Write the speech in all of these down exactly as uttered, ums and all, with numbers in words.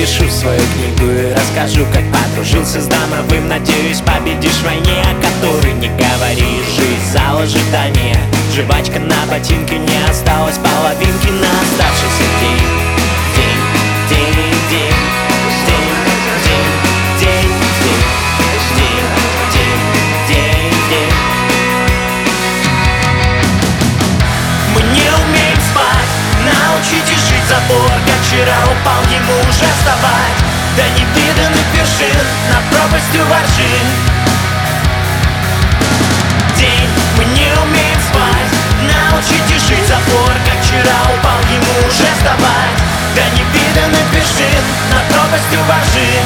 напишу свою книгу и расскажу, как подружился с Домовым. Надеюсь, победишь в войне, о которой не говори. Жизнь зал ожидания, жвачка на ботинке, не осталось половинки на оставшийся день. День, день, день, день, день, день, день, день, день, день, день. Мы не умеем спать, научите жить забор, как вчера упал, ему уже вставать. До невиданных вершин, на пропастью воржин. День, мы не умеем спать, научите жить забор, как вчера упал, ему уже вставать. До невиданных вершин, на пропастью воржин.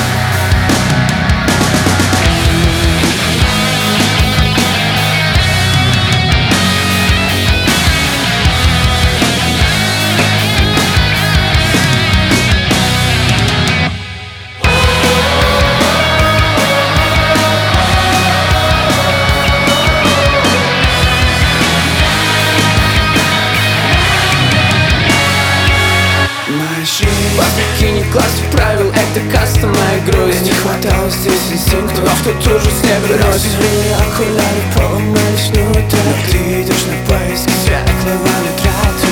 Вас не класс правил, это каста моя грусть. Не хватало здесь инстинкта, но в тот ужас не вернусь. Разбили окуляры, поломались, ну так. Ты идешь на поиски светлого ветра.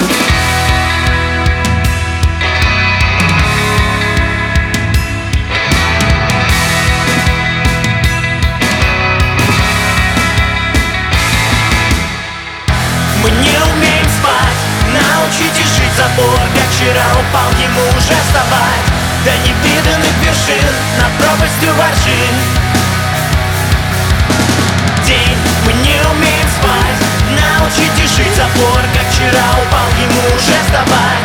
Мы не умеем спать, научите жить забор, как вчера упал, ему уже вставать. До невиданных вершин, на пропастью воржин. День, мы не умеем спать, научите жить забор, как вчера упал, ему уже вставать.